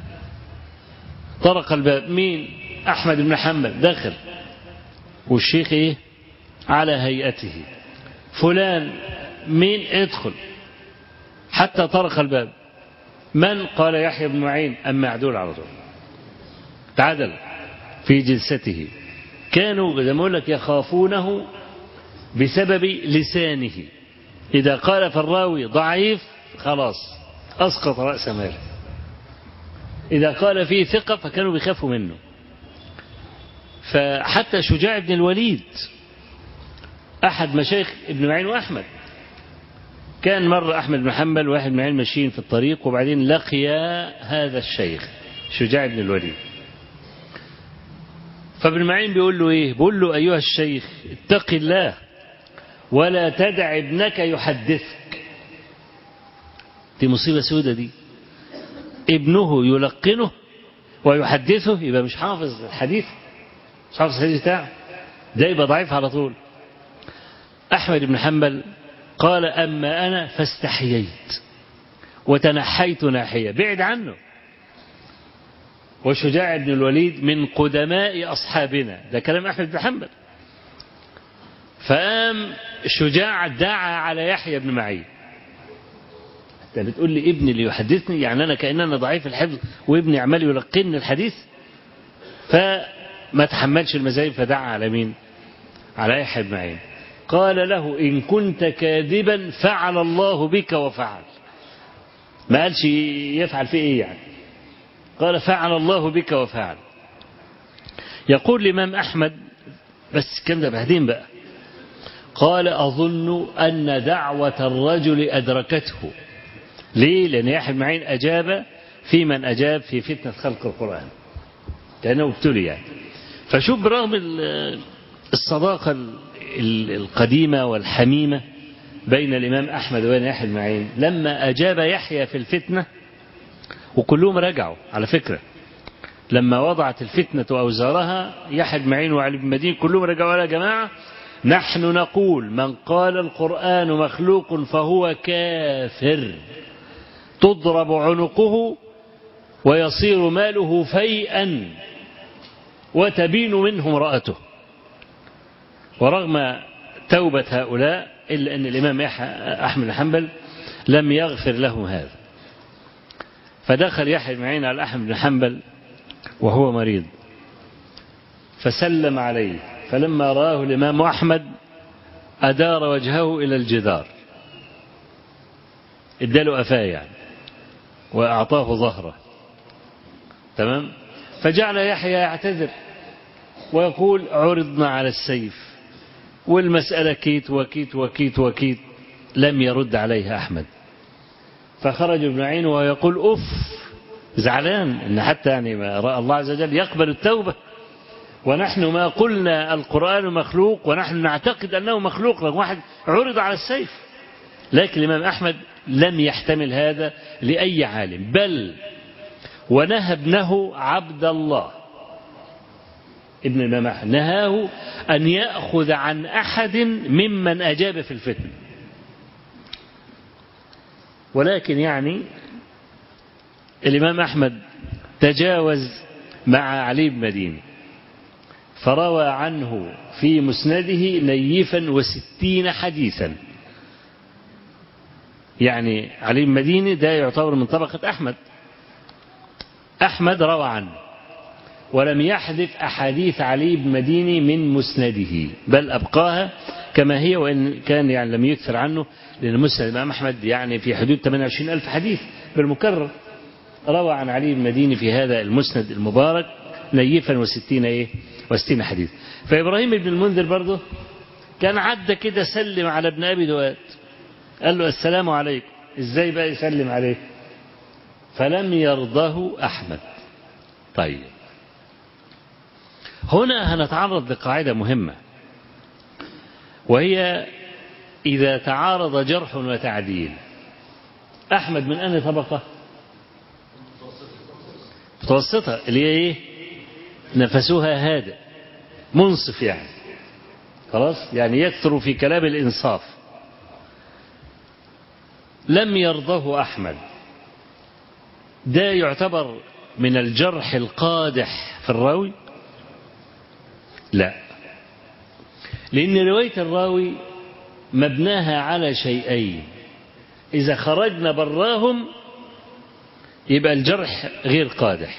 طرق الباب، مين؟ أحمد بن حنبل. دخل والشيخ ايه على هيئته. فلان مين؟ ادخل. حتى طرق الباب، من؟ قال يحيى بن معين. أما معدول على طول تعدل في جلسته. كانوا زي ما أقول لك يخافونه بسبب لسانه، إذا قال فالراوي ضعيف خلاص أسقط رأس ماله، إذا قال فيه ثقة فكانوا بيخافوا منه. فحتى شجاع بن الوليد أحد مشايخ ابن معين وأحمد، كان مرة أحمد بن حنبل وواحد بن معين ماشيين في الطريق، وبعدين لقيا هذا الشيخ شجاع بن الوليد. فابن معين بيقول له إيه؟ بيقول له أيها الشيخ اتق الله ولا تدع ابنك يحدثك. دي مصيبة سودة دي، ابنه يلقنه ويحدثه، يبقى مش حافظ الحديث، مش حافظ الحديث بتاعه، ده يبقى ضعيف على طول. أحمد بن حنبل قال أما أنا فاستحييت وتنحيت ناحية، بعد عنه. وشجاع بن الوليد من قدماء أصحابنا، ده كلام أحمد بن حنبل. فقام شجاع دعا على يحيى بن معين. أنت بتقول لي ابني اللي يحدثني؟ يعني أنا كأننا ضعيف الحفظ وابني عمال يلقني الحديث. فما تحملش المزايد فدعا على مين؟ على يحيى بن معين. قال له إن كنت كاذبا فعل الله بك وفعل. ما قالش يفعل في إيه يعني، قال فعل الله بك وفعل. يقول الإمام أحمد، بس كان ده بعدين بقى، قال أظن أن دعوة الرجل أدركته. ليه؟ لأن يحيى بن معين أجاب في من أجاب في فتنة خلق القرآن، لأنه ابتلي يعني. فشوف برغم الصداقة القديمة والحميمة بين الإمام أحمد وبين يحيى بن معين، لما أجاب يحيى في الفتنة، وكلهم رجعوا على فكرة، لما وضعت الفتنة أوزارها يحيى بن معين وعلي بن مدين كلهم رجعوا يا جماعة نحن نقول من قال القرآن مخلوق فهو كافر، تضرب عنقه ويصير ماله فيئا وتبين منه امرأته. ورغم توبة هؤلاء إلا أن الإمام أحمد بن حنبل لم يغفر لهم هذا. فدخل يحيى بن معين على أحمد بن حنبل وهو مريض، فسلم عليه، فلما رآه الإمام أحمد أدار وجهه إلى الجدار، اداله أفاه يعني وأعطاه ظهره، تمام. فجعل يحيى يعتذر ويقول عرضنا على السيف والمسألة كيت وكيت وكيت وكيت. لم يرد عليه أحمد، فخرج ابن معين ويقول أف، زعلان إن حتى يعني ما رأى الله عز وجل يقبل التوبة، ونحن ما قلنا القرآن مخلوق ونحن نعتقد أنه مخلوق، لو واحد عرض على السيف. لكن الإمام أحمد لم يحتمل هذا لأي عالم، بل ونهى ابنه عبد الله ابن الإمام أحمد، نهاه أن يأخذ عن أحد ممن أجاب في الفتن. ولكن يعني الإمام أحمد تجاوز مع علي بن مديني فروى عنه في مسنده نيفا 60 حديثا. يعني علي بن مديني ده يعتبر من طبقة أحمد. أحمد روى عنه ولم يحذف أحاديث علي بن مديني من مسنده، بل أبقاها كما هي، وإن كان يعني لم يكثر عنه، لأن مسند الإمام أحمد يعني في حدود 28,000 حديث بالمكرر. روى عن علي بن مديني في هذا المسند المبارك نيفا و60 حديث. فإبراهيم بن المنذر برضه كان عدى كده سلم على ابن أبي دواد، قال له السلام عليكم. إزاي بقى يسلم عليه؟ فلم يرضه أحمد. طيب، هنا هنتعرض لقاعدة مهمة، وهي إذا تعارض جرح وتعديل. أحمد من أي طبقة؟ متوسطة، اللي هي إيه؟ نفسها هادئ منصف، يعني خلاص، يعني يكثر في كلام الإنصاف. لم يرضه أحمد، ده يعتبر من الجرح القادح في الراوي؟ لا، لأن رواية الراوي مبناها على شيئين، إذا خرجنا براهم يبقى الجرح غير قادح.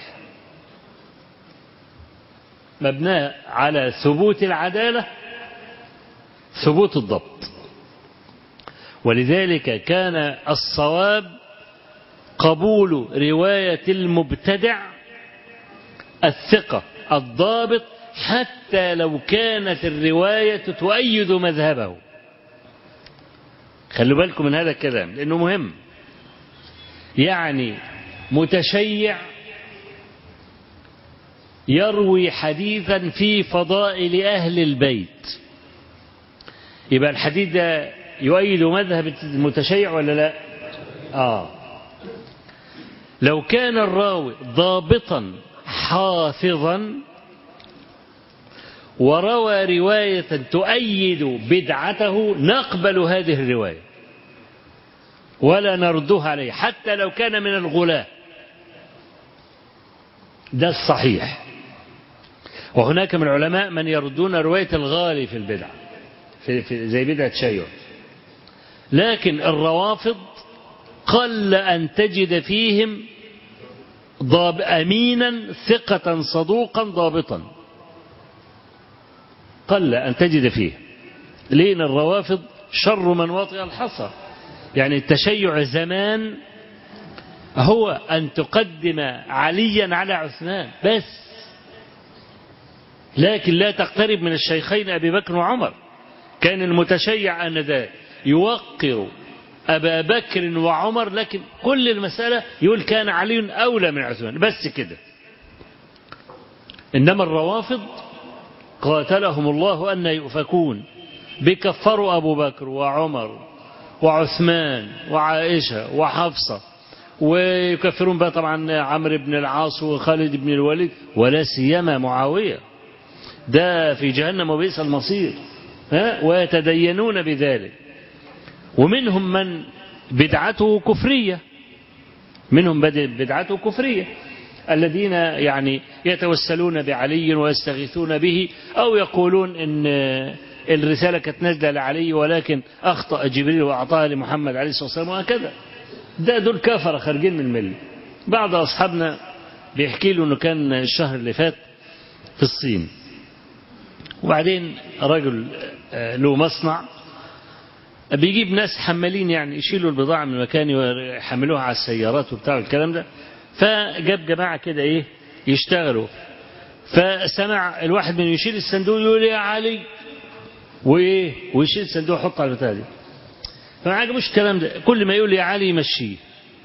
مبناه على ثبوت العدالة، ثبوت الضبط. ولذلك كان الصواب قبول رواية المبتدع الثقة الضابط حتى لو كانت الرواية تؤيد مذهبه. خلوا بالكم من هذا الكلام لأنه مهم. يعني متشيع يروي حديثا في فضائل أهل البيت، يبقى الحديث ده يؤيد مذهب المتشيع ولا لا؟ لو كان الراوي ضابطا حافظا وروى رواية تؤيد بدعته نقبل هذه الرواية ولا نردها عليه حتى لو كان من الغلاة. ده الصحيح. وهناك من العلماء من يردون رواية الغالي في البدع، في زي بدعة شيع. لكن الروافض قل أن تجد فيهم أمينا ثقة صدوقا ضابطا، قل أن تجد فيه. لأن الروافض شر من وطئ الحصى. يعني التشيع زمان هو أن تقدم عليا على عثمان بس، لكن لا تقترب من الشيخين أبي بكر وعمر. كان المتشيع آنذاك يوقر أبا بكر وعمر، لكن كل المسألة يقول كان علي أولى من عثمان بس كده. إنما الروافض قاتلهم الله أن يؤفكون، بكفروا أبو بكر وعمر وعثمان وعائشة وحفصة، ويكفرون بقى طبعا عمرو بن العاص وخالد بن الوليد، ولا سيما معاوية، ده في جهنم وبئس المصير، ويتدينون بذلك. ومنهم من بدعته كفرية، منهم بدعته كفرية، الذين يعني يتوسلون بعلي ويستغيثون به، أو يقولون إن الرسالة كانت نازلة لعلي ولكن أخطأ جبريل وأعطاها لمحمد عليه الصلاة والسلام وهكذا. دول كفر خارجين من الملة. بعض أصحابنا بيحكي له أنه كان الشهر اللي فات في الصين، وبعدين رجل له مصنع بيجيب ناس حمالين يعني يشيلوا البضاعة من مكان ويحملوها على السيارات وبتاع الكلام ده. فجاب جماعة كده يشتغلوا، فسمع الواحد من يشيل الصندوق يقول يا علي، ويشيل الصندوق يحطه على البتاع دي. فما عجبوش الكلام ده، كل ما يقول يا علي يمشيه،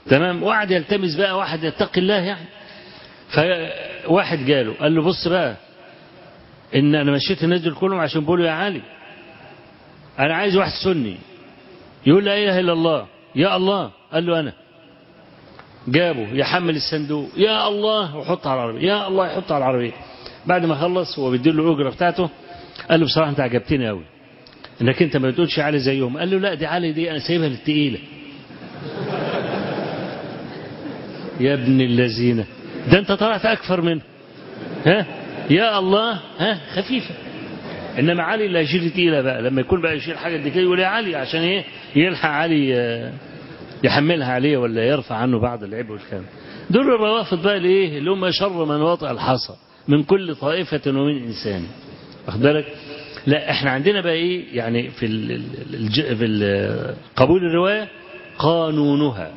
تمام. وقعد يلتمس بقى واحد يتقي الله يعني. فواحد جاله قال له بص بقى، إن أنا مشيت الناس دول كلهم عشان بيقولوا يا علي، أنا عايز واحد سني يقول لا إله إلا الله يا الله. قال له أنا. جابه يحمل الصندوق يا الله وحط على العربية، يا الله يحط على العربية. بعد ما خلص هو بيديله الأجرة بتاعته، قال له بصراحة أنت عجبتني قوي إنك أنت ما بتقولش علي زيهم. قال له لا دي علي دي أنا سايبها للتقيلة. يا ابن الذين، ده أنت طلعت أكثر منه. ها يا الله ها خفيفة، إنما علي اللي هيشيل تقيلة بقى لما يكون بقى يشيل حاجة دي كده يقول يا علي، عشان إيه؟ يلحق علي يحملها عليه ولا يرفع عنه بعض العيب والكلام. دول الروافض بقى الايه اللي هم شر من وطئ الحصى من كل طائفة ومن إنسان. واخد بالك؟ لا احنا عندنا بقى ايه يعني في قبول الرواية قانونها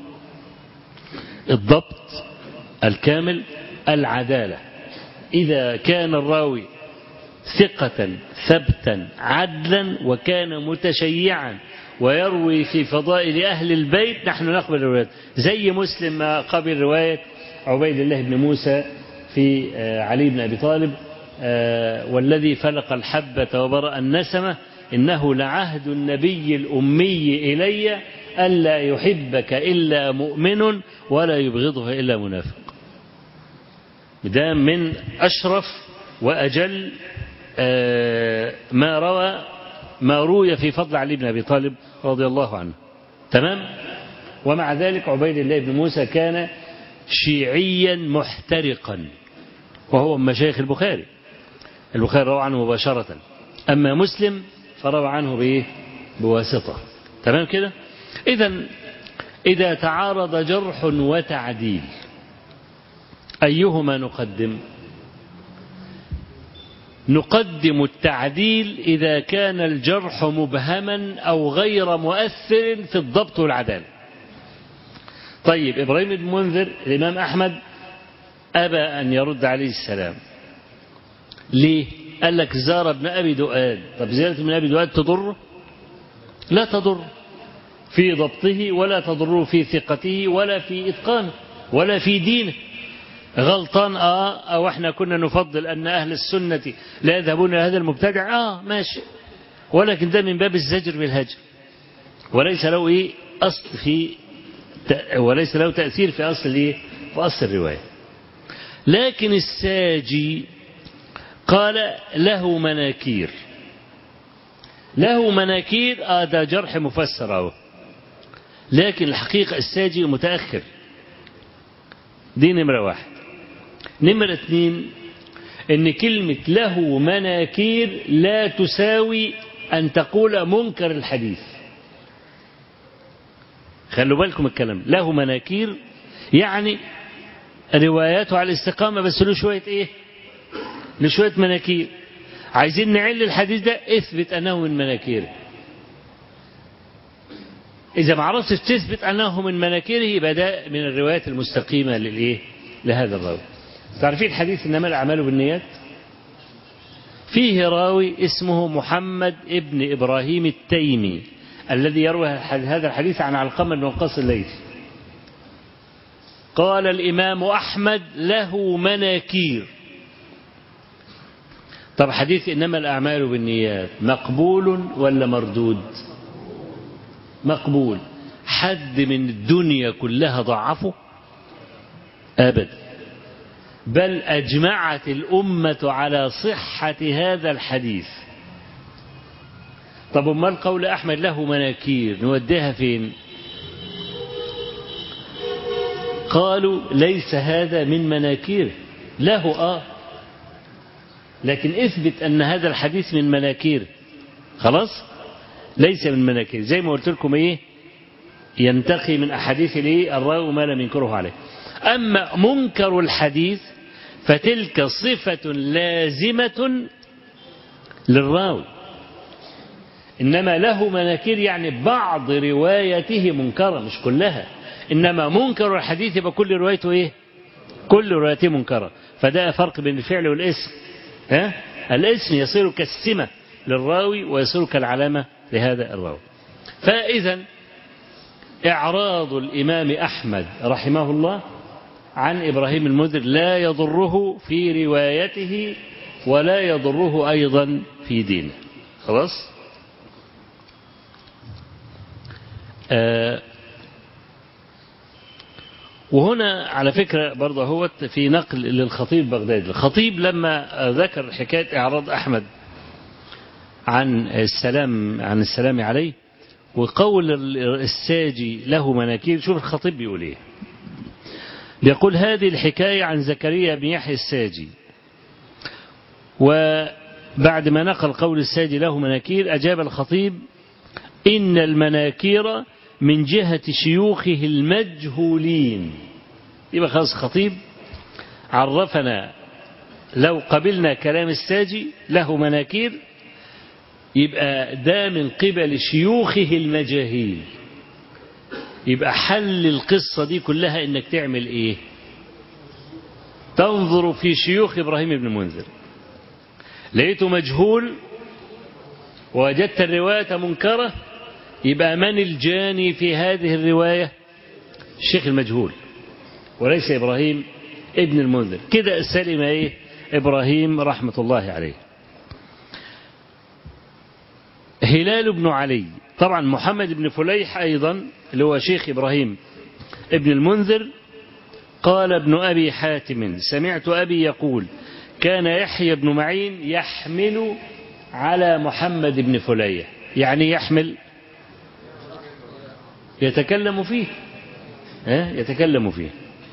الضبط الكامل، العدالة. إذا كان الراوي ثقة ثبتا عدلا وكان متشيعا ويروي في فضائل أهل البيت نحن نقبل الروايات. زي مسلم ما قبل رواية عبيد الله بن موسى في علي بن أبي طالب والذي فلق الحبة وبرأ النسمة إنه لعهد النبي الأمي إلي ألا يحبك إلا مؤمن ولا يبغضه إلا منافق. ده من أشرف وأجل ما روي في فضل علي بن أبي طالب رضي الله عنه. تمام. ومع ذلك عبيد الله بن موسى كان شيعيا محترقا، وهو من مشايخ البخاري. البخاري روى عنه مباشرة، أما مسلم فروى عنه بإيه؟ بواسطة. تمام كده. إذا تعارض جرح وتعديل أيهما نقدم؟ نقدم التعديل إذا كان الجرح مبهما أو غير مؤثر في الضبط والعدالة. طيب إبراهيم بن منذر الإمام أحمد أبى أن يرد عليه السلام. ليه؟ قال لك زار ابن أبي دؤاد. طب زيارة ابن أبي دؤاد تضره؟ لا تضر في ضبطه ولا تضره في ثقته ولا في إتقانه ولا في دينه. غلطان أو احنا كنا نفضل أن أهل السنة لا يذهبون إلى هذا المبتدع ماشي، ولكن ده من باب الزجر بالهجر، وليس له إيه أصل في وليس له تأثير في أصل إيه في أصل الرواية. لكن الساجي قال له مناكير. له مناكير ده جرح مفسر لكن الحقيقة الساجي متأخر. دي نمرة واحد. نمرة اثنين ان كلمة له مناكير لا تساوي ان تقول منكر الحديث. خلوا بالكم الكلام. له مناكير يعني رواياته على الاستقامة بس له شوية ايه؟ له شوية مناكير. عايزين نعل الحديث ده اثبت انه من مناكيره. إذا ما عرفتش تثبت أنه من مناكيره يبقى ده من الروايات المستقيمة للإيه؟ لهذا الراوي. تعرفين الحديث إنما الأعمال بالنيات؟ فيه راوي اسمه محمد ابن إبراهيم التيمي الذي يروي هذا الحديث عن علقمة بن وقاص الليثي. قال الإمام أحمد له مناكير. طب حديث إنما الأعمال بالنيات مقبول ولا مردود؟ مقبول. حد من الدنيا كلها ضعفه؟ أبدا. بل أجمعت الأمة على صحة هذا الحديث. طب امال قول أحمد له مناكير نوديها فين؟ قالوا ليس هذا من مناكير. له لكن اثبت أن هذا الحديث من مناكير. خلاص ليس من مناكير. زي ما قلت لكم ايه ينتقي من أحاديث الراوي ما لم ينكره عليه. أما منكر الحديث فتلك صفة لازمة للراوي. إنما له مناكير يعني بعض روايته منكرة مش كلها. إنما منكر الحديث يبقى كل روايته ايه؟ كل روايته منكرة. فده فرق بين الفعل والاسم. الاسم يصير كالسمة للراوي ويصير كالعلامة لهذا الراوي. فإذا إعراض الإمام أحمد رحمه الله عن إبراهيم المنذر لا يضره في روايته ولا يضره أيضا في دينه. خلاص. وهنا على فكرة برضه هو في نقل للخطيب بغدادي. الخطيب لما ذكر حكاية إعراض أحمد عن السلام عليه وقول الساجي له مناكير، شوف الخطيب بيقول ايه. بيقول هذه الحكاية عن زكريا بن يحيى الساجي، وبعد ما نقل قول الساجي له مناكير أجاب الخطيب إن المناكير من جهة شيوخه المجهولين. يبقى خلاص الخطيب عرفنا لو قبلنا كلام الساجي له مناكير يبقى ده من قبل شيوخه المجاهيل. يبقى حل القصة دي كلها انك تعمل ايه؟ تنظر في شيوخ ابراهيم بن المنذر، لقيته مجهول ووجدت الرواية منكرة، يبقى من الجاني في هذه الرواية؟ الشيخ المجهول وليس إبراهيم ابن المنذر. كده سلم ايه إبراهيم رحمة الله عليه. هلال بن علي، طبعا محمد بن فليح أيضا اللي هو شيخ إبراهيم ابن المنذر، قال ابن أبي حاتم سمعت أبي يقول كان يحيى بن معين يحمل على محمد بن فليح. يعني يحمل يتكلم فيه، يتكلم فيه.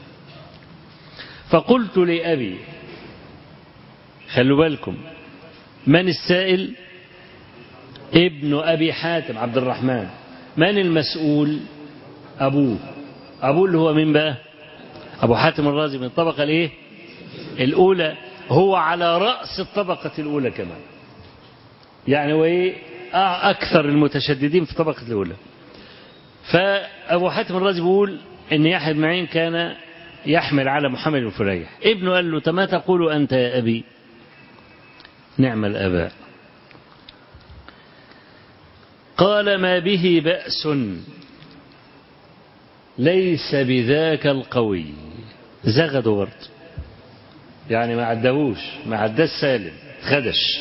فقلت لأبي، خلوا بالكم من السائل؟ ابن أبي حاتم عبد الرحمن. من المسؤول؟ أبوه اللي هو من بقى؟ أبو حاتم الرازي من الطبقة الايه الأولى، هو على رأس الطبقة الأولى كمان، يعني هو ايه أكثر المتشددين في الطبقة الأولى. فأبو حاتم الرازي بيقول إن يحيى بن معين كان يحمل على محمد بن فليح. ابنه قال له ما تقول أنت يا أبي؟ نعم الآباء. قال ما به بأس ليس بذاك القوي. زغدوا برضه، يعني ما عدهوش، ما عداش سالم، خدش.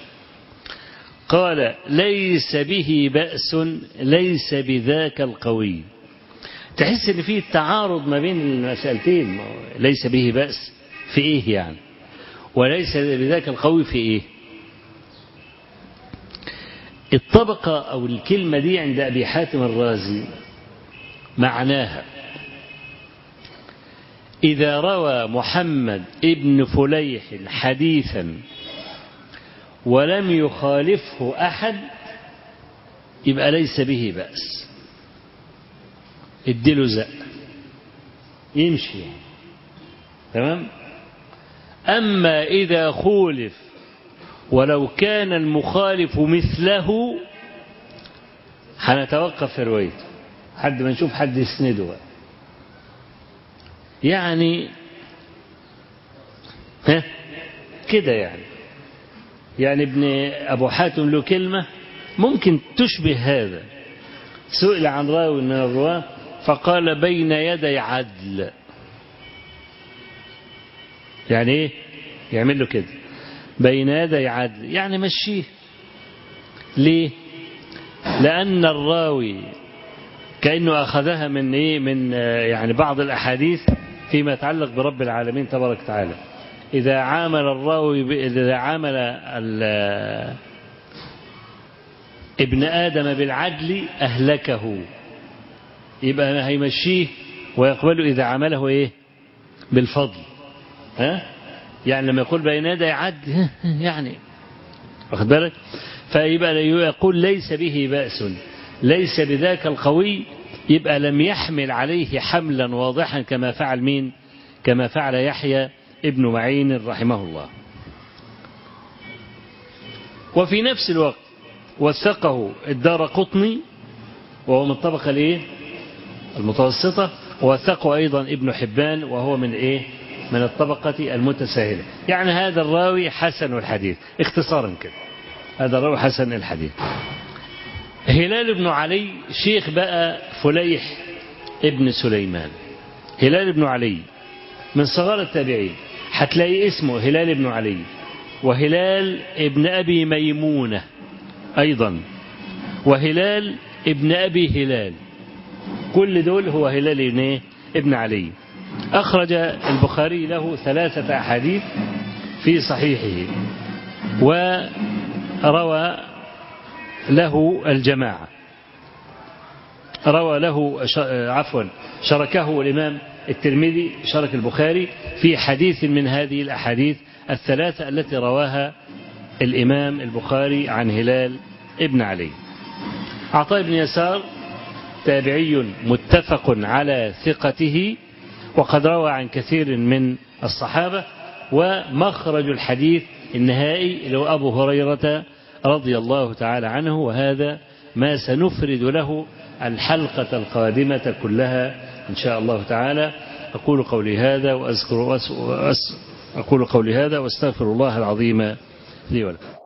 قال ليس به بأس ليس بذاك القوي. تحس ان فيه تعارض ما بين المسألتين. ليس به بأس في ايه يعني؟ وليس بذاك القوي في ايه؟ الطبقة أو الكلمة دي عند أبي حاتم الرازي معناها إذا روى محمد ابن فليح حديثا ولم يخالفه أحد يبقى ليس به بأس، اديله زق يمشي، تمام. أما إذا خولف ولو كان المخالف مثله هنتوقف في روايته حد ما نشوف حد يسنده بقى. يعني كده يعني ابن أبو حاتم له كلمة ممكن تشبه هذا. سئل عن راوي من الرواة فقال بين يدي عدل. يعني ايه؟ يعمل له كده بين يدي عدل، يعني مشيه. ليه؟ لأن الراوي كأنه أخذها من إيه؟ من يعني بعض الأحاديث فيما يتعلق برب العالمين تبارك وتعالى. إذا عامل الراوي إذا عامل ابن آدم بالعدل أهلكه، يبقى هيمشيه ويقبله إذا عمله إيه؟ بالفضل. يعني لما يقول بين يدي عدل يعني واخد بالك؟ فيبقى يقول ليس به بأس ليس بذاك القوي، يبقى لم يحمل عليه حملا واضحا كما فعل مين؟ كما فعل يحيى ابن معين رحمه الله. وفي نفس الوقت وثقه الدارقطني وهو من الطبقة الايه؟ المتوسطة، ووثقه أيضا ابن حبان وهو من ايه؟ من الطبقة المتساهلة. يعني هذا الراوي حسن الحديث اختصارا كده، هذا الراوي حسن الحديث. هلال بن علي شيخ بقى فليح ابن سليمان. هلال بن علي من صغار التابعين، هتلاقي اسمه هلال بن علي، وهلال ابن أبي ميمونة أيضا، وهلال ابن أبي هلال، كل دول هو هلال ابن علي. أخرج البخاري له 3 أحاديث في صحيحه، وروى له الجماعة، روى له شركه الإمام الترمذي، شرك البخاري في حديث من هذه الأحاديث 3 التي رواها الإمام البخاري عن هلال ابن علي. عطاء بن يسار تابعي متفق على ثقته، وقد روى عن كثير من الصحابة، ومخرج الحديث النهائي اللي هو أبو هريرة رضي الله تعالى عنه، وهذا ما سنفرد له الحلقة القادمة كلها إن شاء الله تعالى. أقول قولي هذا وأستغفر الله العظيم لي ولكم.